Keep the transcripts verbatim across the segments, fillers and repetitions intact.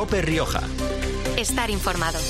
COPE Rioja. Estar informado.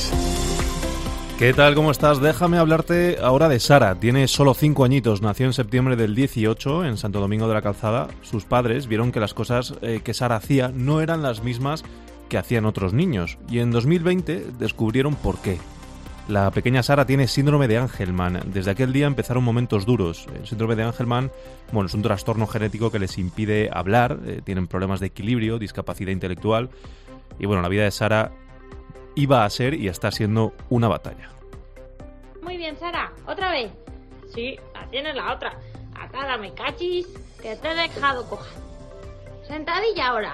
¿Qué tal? ¿Cómo estás? Déjame hablarte ahora de Sara. Tiene solo cinco añitos. Nació en septiembre del dieciocho en Santo Domingo de la Calzada. Sus padres vieron que las cosas eh, que Sara hacía no eran las mismas que hacían otros niños. Y en dos mil veinte descubrieron por qué. La pequeña Sara tiene síndrome de Angelman. Desde aquel día empezaron momentos duros. El síndrome de Angelman, bueno, es un trastorno genético que les impide hablar, eh, tienen problemas de equilibrio, discapacidad intelectual. Y bueno, la vida de Sara iba a ser y está siendo una batalla. Muy bien, Sara, otra vez. Sí, la tienes la otra. Acá me cachis, que te he dejado coja. Sentadilla ahora.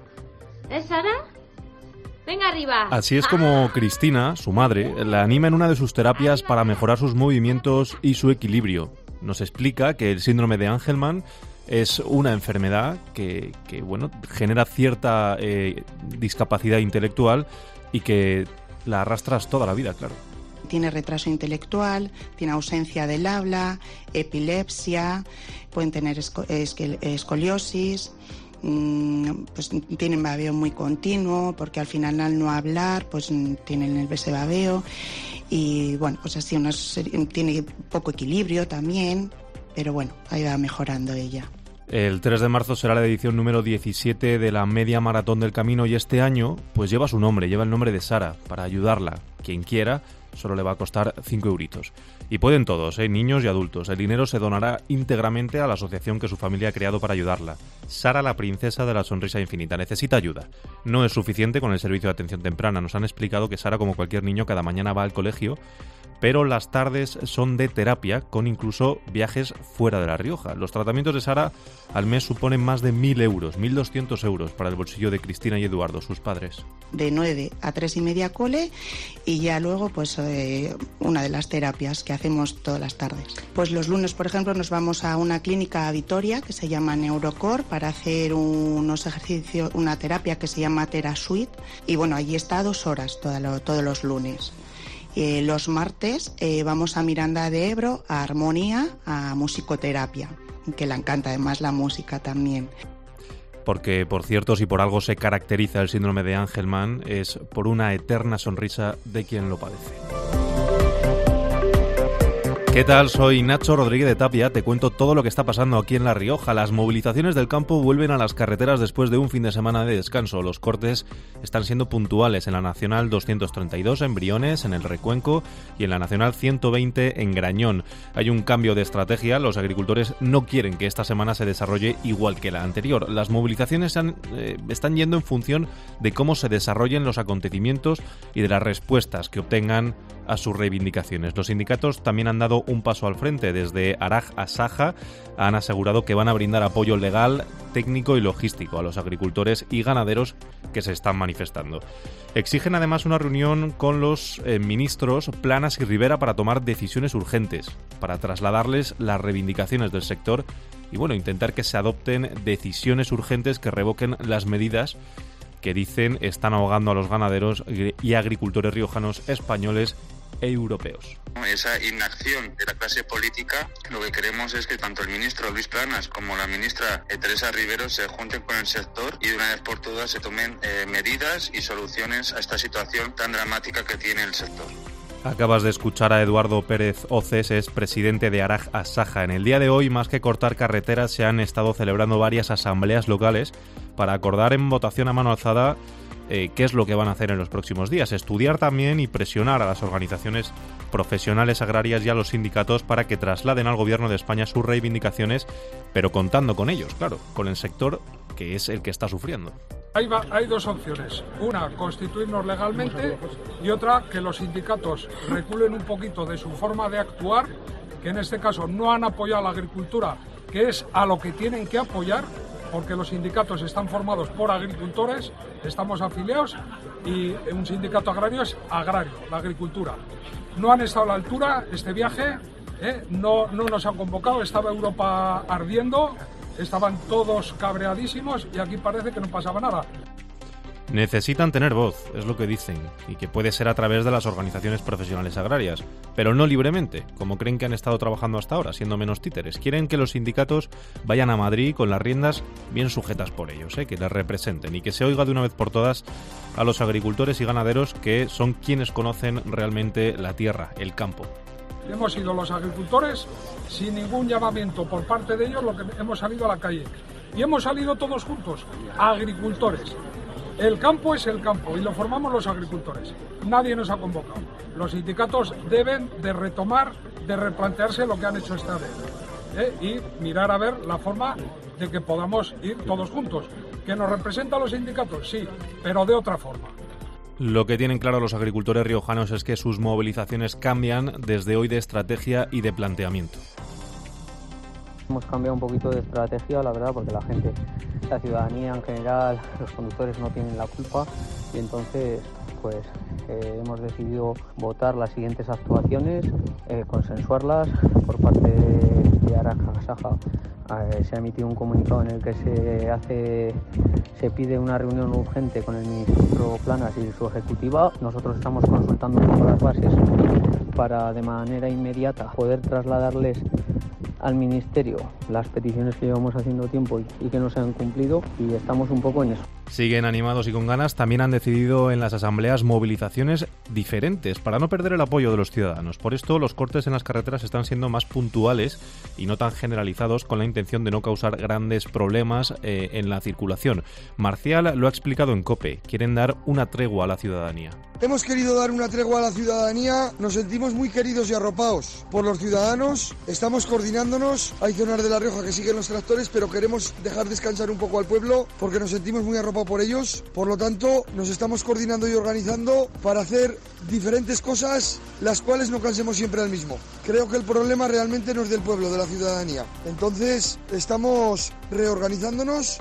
¿Es Sara? Venga arriba. Así es como Cristina, su madre, la anima en una de sus terapias para mejorar sus movimientos y su equilibrio. Nos explica que el síndrome de Angelman es una enfermedad que, que bueno, genera cierta eh, discapacidad intelectual y que la arrastras toda la vida, claro. Tiene retraso intelectual, tiene ausencia del habla, epilepsia, pueden tener esco- esque- escoliosis, mmm, pues tienen babeo muy continuo, porque al final al no hablar, pues tienen ese babeo y bueno, pues así unos, tiene poco equilibrio también, pero bueno, ahí va mejorando ella. El tres de marzo será la edición número diecisiete de la Media Maratón del Camino y este año pues lleva su nombre, lleva el nombre de Sara, para ayudarla. Quien quiera, solo le va a costar cinco euritos. Y pueden todos, ¿eh? Niños y adultos. El dinero se donará íntegramente a la asociación que su familia ha creado para ayudarla. Sara, la princesa de la sonrisa infinita, necesita ayuda. No es suficiente con el servicio de atención temprana. Nos han explicado que Sara, como cualquier niño, cada mañana va al colegio, pero las tardes son de terapia, con incluso viajes fuera de La Rioja. Los tratamientos de Sara al mes suponen más de mil euros, mil doscientos euros para el bolsillo de Cristina y Eduardo, sus padres. De nueve a tres y media cole y ya luego pues eh, una de las terapias que hacemos todas las tardes. Pues los lunes, por ejemplo, nos vamos a una clínica a Vitoria que se llama Neurocore para hacer unos ejercicios, una terapia que se llama TeraSuite y bueno, allí está dos horas todo lo, todos los lunes. Eh, los martes eh, vamos a Miranda de Ebro, a Armonía, a musicoterapia, que le encanta además la música también. Porque, por cierto, si por algo se caracteriza el síndrome de Angelman, es por una eterna sonrisa de quien lo padece. ¿Qué tal? Soy Nacho Rodríguez de Tapia, te cuento todo lo que está pasando aquí en La Rioja. Las movilizaciones del campo vuelven a las carreteras después de un fin de semana de descanso. Los cortes están siendo puntuales en la Nacional doscientos treinta y dos en Briones, en el Recuenco, y en la Nacional ciento veinte en Grañón. Hay un cambio de estrategia, los agricultores no quieren que esta semana se desarrolle igual que la anterior. Las movilizaciones han, eh, están yendo en función de cómo se desarrollen los acontecimientos y de las respuestas que obtengan a sus reivindicaciones. Los sindicatos también han dado un paso al frente. Desde Araj a Saja han asegurado que van a brindar apoyo legal, técnico y logístico a los agricultores y ganaderos que se están manifestando. Exigen además una reunión con los eh, ministros Planas y Rivera para tomar decisiones urgentes, para trasladarles las reivindicaciones del sector y bueno, intentar que se adopten decisiones urgentes que revoquen las medidas que dicen están ahogando a los ganaderos y agricultores riojanos, españoles e europeos. Esa inacción de la clase política, lo que queremos es que tanto el ministro Luis Planas como la ministra Teresa Rivero se junten con el sector y de una vez por todas se tomen eh, medidas y soluciones a esta situación tan dramática que tiene el sector. Acabas de escuchar a Eduardo Pérez Oces, es presidente de Araj a Saja. En el día de hoy, más que cortar carreteras, se han estado celebrando varias asambleas locales para acordar en votación a mano alzada eh, qué es lo que van a hacer en los próximos días. Estudiar también y presionar a las organizaciones profesionales agrarias y a los sindicatos para que trasladen al Gobierno de España sus reivindicaciones, pero contando con ellos, claro, con el sector que es el que está sufriendo. Hay, va, hay dos opciones, una, constituirnos legalmente y otra, que los sindicatos reculen un poquito de su forma de actuar, que en este caso no han apoyado a la agricultura, que es a lo que tienen que apoyar, porque los sindicatos están formados por agricultores, estamos afiliados y un sindicato agrario es agrario, la agricultura. No han estado a la altura este viaje, ¿eh? no, no nos han convocado, estaba Europa ardiendo. Estaban todos cabreadísimos y aquí parece que no pasaba nada. Necesitan tener voz, es lo que dicen, y que puede ser a través de las organizaciones profesionales agrarias, pero no libremente, como creen que han estado trabajando hasta ahora, siendo menos títeres. Quieren que los sindicatos vayan a Madrid con las riendas bien sujetas por ellos, ¿eh? que les representen y que se oiga de una vez por todas a los agricultores y ganaderos, que son quienes conocen realmente la tierra, el campo. Hemos sido los agricultores, sin ningún llamamiento por parte de ellos, lo que hemos salido a la calle. Y hemos salido todos juntos, agricultores. El campo es el campo y lo formamos los agricultores. Nadie nos ha convocado. Los sindicatos deben de retomar, de replantearse lo que han hecho esta vez, ¿eh? y mirar a ver la forma de que podamos ir todos juntos. ¿Que nos representan los sindicatos? Sí, pero de otra forma. Lo que tienen claro los agricultores riojanos es que sus movilizaciones cambian desde hoy de estrategia y de planteamiento. Hemos cambiado un poquito de estrategia, la verdad, porque la gente, la ciudadanía en general, los conductores no tienen la culpa y entonces pues eh, hemos decidido votar las siguientes actuaciones, eh, consensuarlas por parte de, de Araca Saja. Eh, se ha emitido un comunicado en el que se hace, se pide una reunión urgente con el ministro Planas y su ejecutiva. Nosotros estamos consultando un poco las bases para de manera inmediata poder trasladarles al Ministerio las peticiones que llevamos haciendo tiempo y, y que no se han cumplido, y estamos un poco en eso. Siguen animados y con ganas. También han decidido en las asambleas movilizaciones diferentes para no perder el apoyo de los ciudadanos. Por esto los cortes en las carreteras están siendo más puntuales y no tan generalizados, con la intención de no causar grandes problemas eh, en la circulación. Marcial lo ha explicado en COPE. Quieren dar una tregua a la ciudadanía. Hemos querido dar una tregua a la ciudadanía, nos sentimos muy queridos y arropados por los ciudadanos, estamos coordinándonos, hay zonas de La Rioja que siguen los tractores, pero queremos dejar descansar un poco al pueblo porque nos sentimos muy arropados por ellos, por lo tanto nos estamos coordinando y organizando para hacer diferentes cosas, las cuales no cansemos siempre al mismo. Creo que el problema realmente no es del pueblo, de la ciudadanía, entonces estamos reorganizándonos.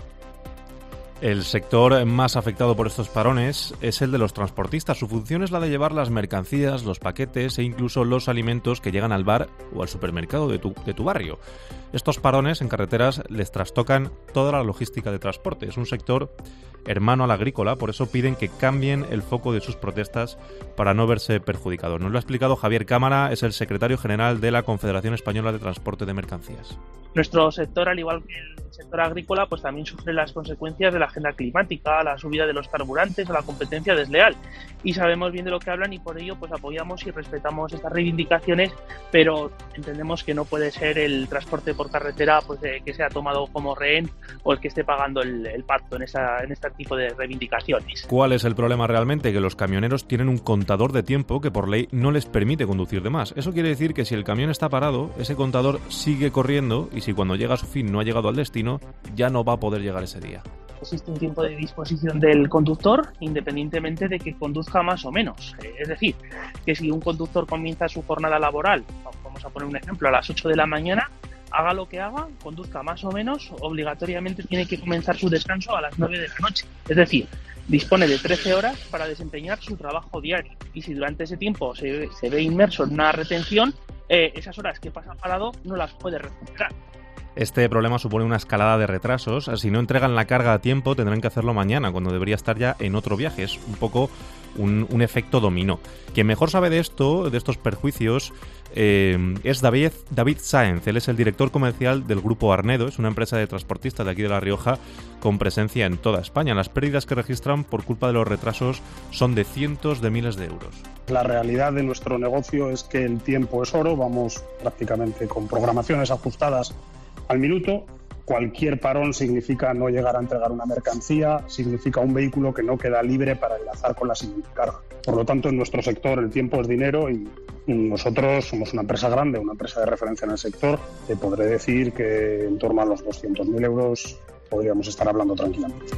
El sector más afectado por estos parones es el de los transportistas. Su función es la de llevar las mercancías, los paquetes e incluso los alimentos que llegan al bar o al supermercado de tu, de tu barrio. Estos parones en carreteras les trastocan toda la logística de transporte. Es un sector hermano al agrícola, por eso piden que cambien el foco de sus protestas para no verse perjudicados. Nos lo ha explicado Javier Cámara, es el secretario general de la Confederación Española de Transporte de Mercancías. Nuestro sector, al igual que el sector agrícola, pues también sufre las consecuencias de la agenda climática, la subida de los carburantes, la competencia desleal. Y sabemos bien de lo que hablan y por ello pues apoyamos y respetamos estas reivindicaciones, pero entendemos que no puede ser el transporte por carretera pues eh, que sea tomado como rehén o el que esté pagando el, el pacto en, esa, en este tipo de reivindicaciones. ¿Cuál es el problema realmente? Que los camioneros tienen un contador de tiempo que por ley no les permite conducir de más. Eso quiere decir que si el camión está parado, ese contador sigue corriendo y si cuando llega a su fin no ha llegado al destino, ya no va a poder llegar ese día. Existe un tiempo de disposición del conductor independientemente de que conduzca más o menos. Es decir, que si un conductor comienza su jornada laboral, vamos a poner un ejemplo, a las ocho de la mañana, haga lo que haga, conduzca más o menos, obligatoriamente tiene que comenzar su descanso a las nueve de la noche. Es decir, dispone de trece horas para desempeñar su trabajo diario. Y si durante ese tiempo se, se ve inmerso en una retención, eh, esas horas que pasa parado no las puede recuperar. Este problema supone una escalada de retrasos. Si no entregan la carga a tiempo, tendrán que hacerlo mañana, cuando debería estar ya en otro viaje. Es un poco un, un efecto dominó. Quien mejor sabe de esto, de estos perjuicios, eh, es David, David Sáenz. Él es el director comercial del Grupo Arnedo. Es una empresa de transportistas de aquí de La Rioja con presencia en toda España. Las pérdidas que registran por culpa de los retrasos son de cientos de miles de euros. La realidad de nuestro negocio es que el tiempo es oro. Vamos prácticamente con programaciones ajustadas al minuto. Cualquier parón significa no llegar a entregar una mercancía, significa un vehículo que no queda libre para enlazar con la siguiente carga. Por lo tanto, en nuestro sector el tiempo es dinero y nosotros somos una empresa grande, una empresa de referencia en el sector. Te podré decir que en torno a los doscientos mil euros podríamos estar hablando tranquilamente.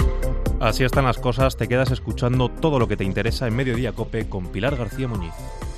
Así están las cosas. Te quedas escuchando todo lo que te interesa en Mediodía COPE con Pilar García Muñiz.